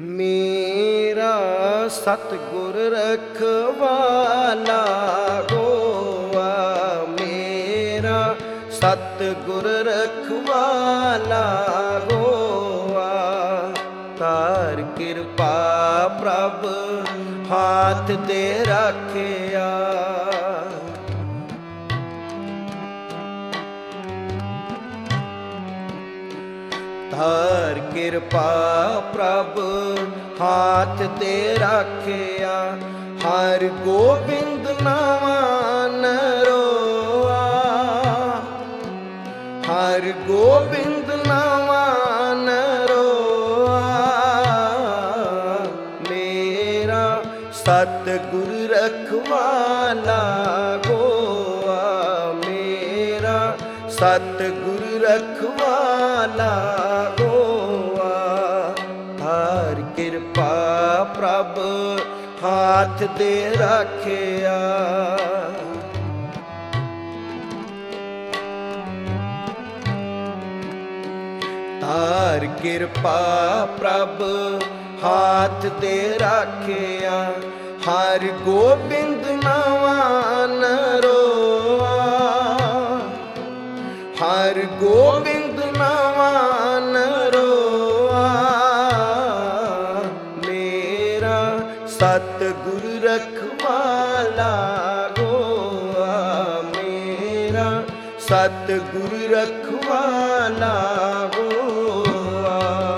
ਮੇਰਾ ਸਤਿਗੁਰ ਰਖਵਾਲਾ ਹੋਆ, ਮੇਰਾ ਸਤਿਗੁਰ ਰਖਵਾਲਾ ਹੋਆ। ਧਾਰ ਕਿਰਪਾ ਪ੍ਰਭ ਹਾਥ ਦੇ ਰਾਖਿਆ, ਧਾਰ ਕਿਰਪਾ ਪ੍ਰਭ ਹਾਥ ਤੇ ਰਾਖਿਆ। ਹਰਿ ਗੋਬਿੰਦ ਨਾਵਾ ਨਰੋਆ, ਹਰਿ ਗੋਬਿੰਦ ਨਾਵਾ ਨਰੋਆ। ਮੇਰਾ ਸਤਿਗੁਰ ਰਖਵਾਲਾ ਹੋਆ, ਮੇਰਾ ਸਤਿਗੁਰ ਰਖਵਾਲਾ ਹੋਆ। ਹਰ ਕਿਰਪਾ ਪ੍ਰਭ ਹਾਥ ਦੇ ਰਾਖਿਆ, ਹਰ ਕਿਰਪਾ ਪ੍ਰਭ ਹਾਥ ਦੇ ਰਾਖਿਆ। ਹਰਿ ਗੋਬਿੰਦ ਨਾਵਾ ਨਰੋਆ, ਹਰਿ ਗੋਬਿੰਦ ਨਾਵਾ ਨਰੋਆ। ਮੇਰਾ ਸਤਿਗੁਰ ਰਖਵਾਲਾ ਹੋਆ, ਮੇਰਾ ਸਤਿਗੁਰ ਰਖਵਾਲਾ ਹੋਆ।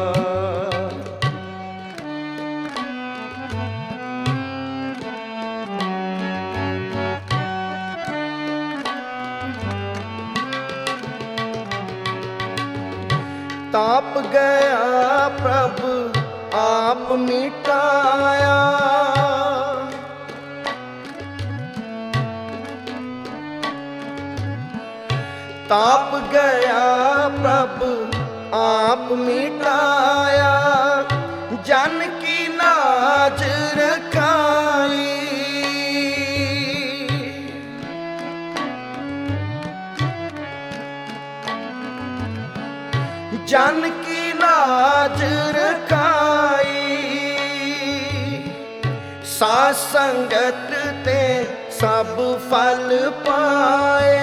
ਤਾਪ ਗਿਆ ਪ੍ਰਭ ਆਪ ਮਿਟਾਇਆ, ਤਾਪ ਗਿਆ ਪ੍ਰਭ ਆਪ ਮਿਟਾਇਆ। ਜਨ ਕੀ ਲਾਜ ਰਖਾਈ, ਜਨ ਕੀ ਲਾਜ ਰਖਾਈ। ਸਾਧ ਸੰਗਤ ਤੇ ਸਭ ਫਲ ਪਾਏ,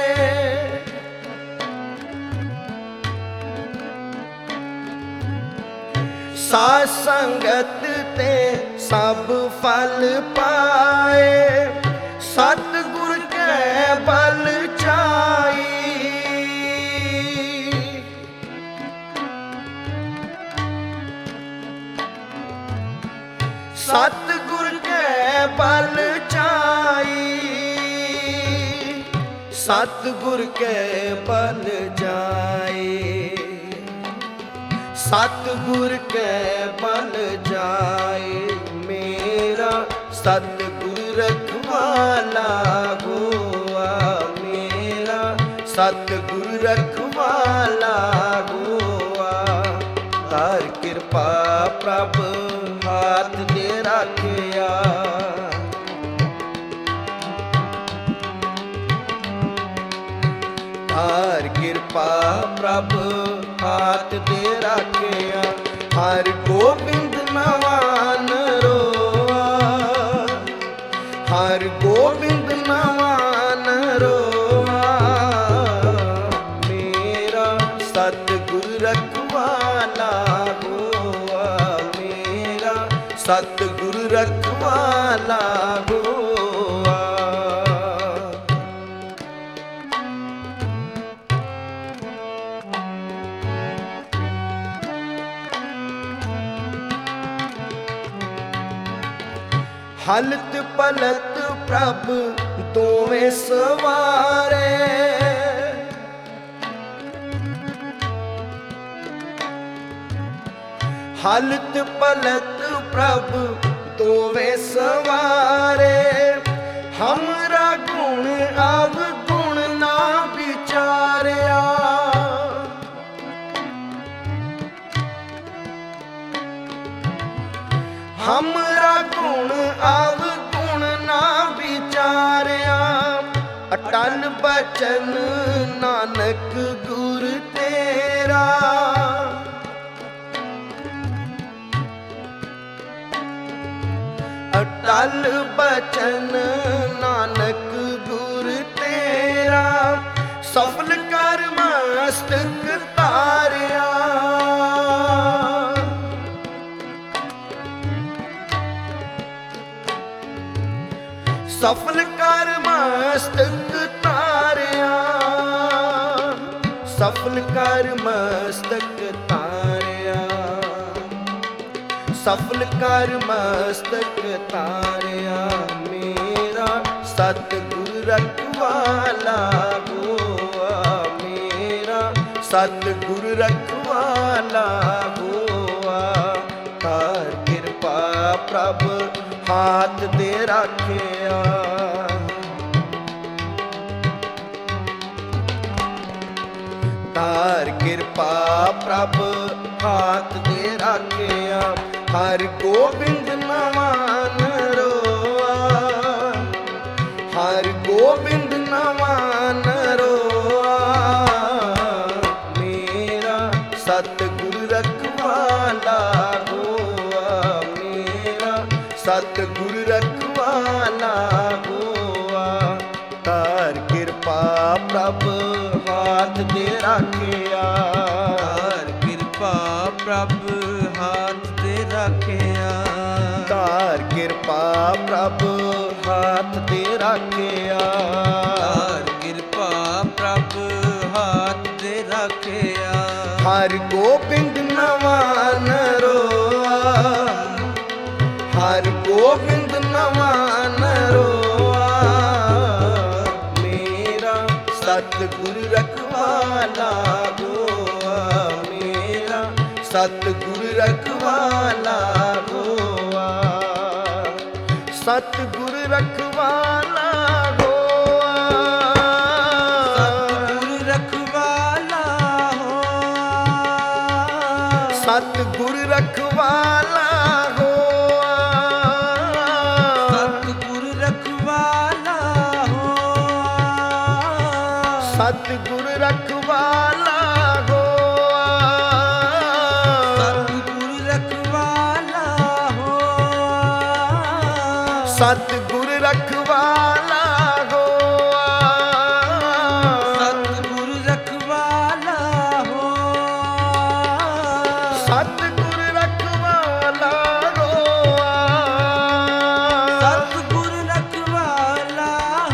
ਸਾਧ ਸੰਗਤ ਤੇ ਸਭ ਫਲ ਪਾਏ। ਸਤਿਗੁਰ ਕੈ ਬਲ ਚਾਈ, ਸਤਿਗੁਰ ਕੈ ਬਲ ਚਾਈ, ਸਤਿਗੁਰ ਕੈ ਬਲ ਜਾਏ, ਸਤਿਗੁਰ ਕੈ ਬਲ ਜਾਏ। ਮੇਰਾ ਸਤਿਗੁਰ ਰਖਵਾਲਾ ਹੋਆ, ਮੇਰਾ ਸਤਿਗੁਰ ਰਖਵਾਲਾ ਹੋਆ। ਧਾਰ ਕਿਰਪਾ ਪ੍ਰਭ ਹਾਥ ਦੇ ਰਾਖਿਆ, ਧਾਰ ਕਿਰਪਾ ਪ੍ਰਭ ਹਾਥ ਦੇ ਰਾਖਿਆ। ਹਰਿ ਗੋਬਿੰਦ ਨਾਵਾ ਨਰੋਆ, ਹਰਿ ਗੋਬਿੰਦ ਨਾਵਾ ਨਰੋਆ। ਮੇਰਾ ਸਤਿਗੁਰ ਰਖਵਾਲਾ ਹੋਆ, ਮੇਰਾ ਸਤਿਗੁਰ ਰਖਵਾਲਾ ਹੋਆ। ਹਲਤ ਪਲਤ ਪ੍ਰਭ ਦੋਵੇਂ ਸਵਾਰੇ, ਹਲਤ ਪਲਤ ਪ੍ਰਭ ਦੋਵੇਂ ਸਵਾਰੇ। ਹਮਰਾ ਗੁਣ ਅਵਗੁਣ ਨਾ ਵਿਚਾਰਿਆ, ਹਮਰਾ ਗੁਣ ਅਵਗੁਣ ਨਾ ਵਿਚਾਰਿਆ। ਅਟਲ ਬਚਨ ਨਾਨਕ ਗੁਰ ਤੇਰਾ, ਅਟਲ ਬਚਨ ਨਾਨਕ ਗੁਰ ਤੇਰਾ, ਸਫਲ ਕਰ ਮਸਤਕ ਤਾਰਿਆ। ਸਫਲ ਕਰ ਮਸਤਕ ਤਾਰਿਆ, ਸਫਲ ਕਰ ਮਸਤਕ ਤਾਰਿਆ, ਸਫਲ ਕਰ ਮਸਤਕ ਤਾਰਿਆ। ਮੇਰਾ ਸਤਿਗੁਰ ਰਖਵਾਲਾ ਹੋਆ, ਮੇਰਾ ਸਤਿਗੁਰ ਰਖਵਾਲਾ ਹੋਆ। ਕਰ ਕਿਰਪਾ ਪ੍ਰਭ ਹਾਥ ਦੇ ਰਾਖਿਆ, ਕਰ ਕਿਰਪਾ ਪ੍ਰਭ ਹਾਥ ਦੇ ਰਾਖਿਆ। ਹਰ ਗੋਬਿੰਦ ਨਵਾਨ ਰੋਆ, ਹਰ ਗੋਬਿੰਦ ਨਵਾਨ ਰੋਆ। ਮੇਰਾ ਸਤਿਗੁਰ ਰਖਵਾਲਾ ਹੋਆ, ਮੇਰਾ ਸਤਿਗੁਰ ਰਖਵਾਲਾ ਹੋਆ। ਕਰ ਕਿਰਪਾ ਪ੍ਰਭ ਹਾਥ ਦੇ ਰਾਖਿਆ, ਕਰ ਕਿਰਪਾ ਪ੍ਰਭ ਹਾਥ ਦੇ ਰਾਖਿਆ। ਕਰ ਕਿਰਪਾ ਪ੍ਰਭ ਹਾਥ ਦੇ ਰਾਖਿਆ। ਕਰ ਕਿਰਪਾ ਪ੍ਰਭ ਹਾਥ ਦੇ ਰਾਖਿਆ। ਹਰ ਗੋਬਿੰਦ ਨਵਾਨ ਰੋਆ, ਹਰ ਗੋਬਿੰਦ ਨਵਾਨ ਰੋਆ। ਮੇਰਾ ਸਤਿਗੁਰ ਰਖਵਾਲਾ ਹੋਆ, ਮੇਰਾ ਸਤਿਗੁਰ ਰਖਵਾਲਾ ਹੋਆ। ਸਤਿਗੁਰ ਰਖਵਾਲਾ ਹੋਆ, ਸਤਿਗੁਰ ਰਖਵਾਲਾ ਹੋਆ, ਸਤਿਗੁਰ ਰਖਵਾਲਾ ਹੋਆ। ਸਤਿਗੁਰ ਰਖਵਾਲਾ ਹੋਆ, ਸਤਿਗੁਰ ਰਖਵਾਲਾ ਹੋਆ। ਸਤਿਗੁਰ ਰਖਵਾਲਾ ਹੋਆ, ਸਤਿਗੁਰ ਰਖਵਾਲਾ ਹੋਆ। ਸਤਿਗੁਰ ਰਖਵਾਲਾ ਹੋਆ, ਸਤਿਗੁਰ ਰਖਵਾਲਾ ਹੋਆ। ਸਤਿਗੁਰ ਰਖਵਾਲਾ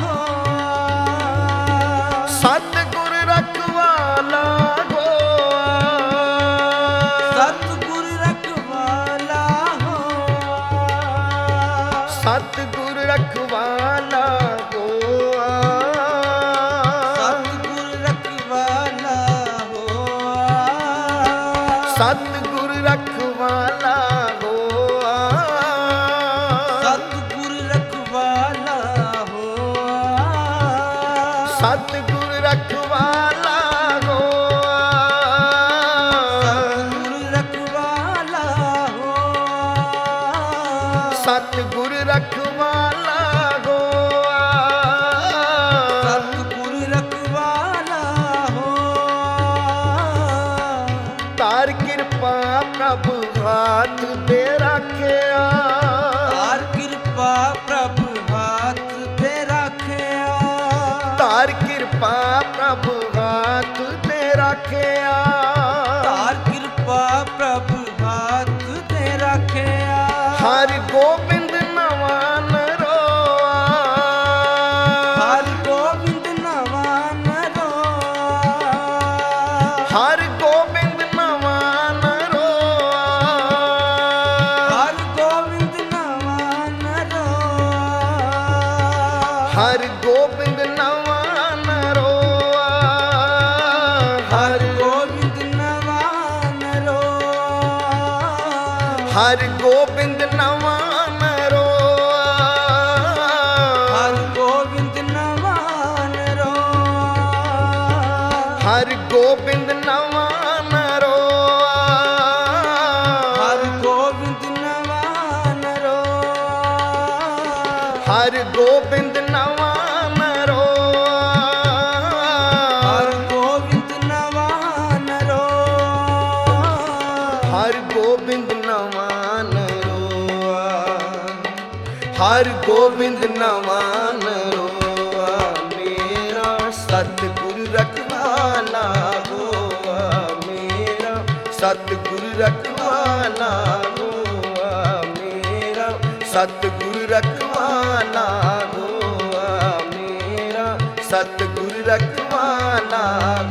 ਹੋਆ, ਸਤਿਗੁਰ ਰਖਵਾਲਾ ਹੋਆ। ਸਤਿਗੁਰ ਰਖਵਾਲਾ ਹੋਆ, ਸਤਿਗੁਰ ਰਖਵਾਲਾ ਹੋਆ। ਸਤਿਗੁਰ ਰਖਵਾਲਾ ਹੋਆ, ਸਤਿਗੁਰ ਰਖਵਾਲਾ ਹੋਆ। ਸਤਿਗੁਰ ਰਖਵਾਲਾ ਹੋਆ, ਸਤਿਗੁਰ ਰਖਵਾਲਾ ਹੋਆ। ਸਤਿਗੁਰ ਰਖਵਾਲਾ ਹੋਆ, ਸਤਿਗੁਰ ਰਖਵਾਲਾ ਹੋਆ। ਸਤਿਗੁਰ ਰਖਵਾਲਾ ਹੋਆ। ਤਾਰ ਕਿਰਪਾ ਪ੍ਰਭ ਹਾਥ ਦੇ ਰਾਖਿਆ, ਤਾਰ ਕਿਰਪਾ ਪ੍ਰਭ ਹਾਥ ਤੇ ਰਾਖਿਆ, ਤਾਰ ਕਿਰਪਾ ਪ੍ਰਭ ਹਾਥ ਤੇ ਰਾਖਿਆ। ਤਾਰ ਕਿਰਪਾ ਪ੍ਰਭ ਹਾਥ ਤੇ ਰਾਖਿਆ। ਹਰ ਗੋਬਿੰਦ ਨਵਾਨ ਰੋਆ, ਹਰ ਗੋਬਿੰਦ ਨਵਾਨ ਰੋਆ, ਹਰ ਗੋਬਿੰਦ ਨਵਾਨ ਰੋਆ। ਹਰ ਗੋਬਿੰਦ ਨਵਾਨ ਰੋਆ, ਹਰ ਗੋਬਿੰਦ ਨਵਾਨ ਰੋਆ। ਹਰ ਗੋਬਿੰਦ ਨਵਾਨ ਰੋਆ, ਹਰ ਗੋਬਿੰਦ ਨਵਾਨ ਰੋਆ। ਹਰ ਗੋਬਿੰਦ ਨਵਾਨ ਰੋਆ, ਹਰ ਗੋਬਿੰਦ ਨਵਾਨ ਰੋਆ। ਹਰ ਗੋਬਿੰਦ ਨਵਾਨ ਰੋਆ, ਹਰ ਗੋਬਿੰਦ ਨਵਾਨ ਰੋਆ। ਹਰ ਗੋਬਿੰਦ ਨਵਾਨ ਰੋਆ, ਹਰ ਗੋਬਿੰਦ ਨਵਾਨ ਰੋਆ। ਹਰ ਗੋਬਿੰਦ ਨਵਾਨ ਰੋਆ ਮੇਰਾ ਸਤਿਗੁਰ ਰਖਵਾਲਾ ਹੋਆ ਮੇਰਾ ਸਤਿਗੁਰ ਰਖਵਾਲਾ ਹੋਆ ਮੇਰਾ ਸਤਿਗੁਰ ਰਖਵਾਲਾ ਹੋਆ ਮੇਰਾ ਸਤਿਗੁਰ ਰਖਵਾਲਾ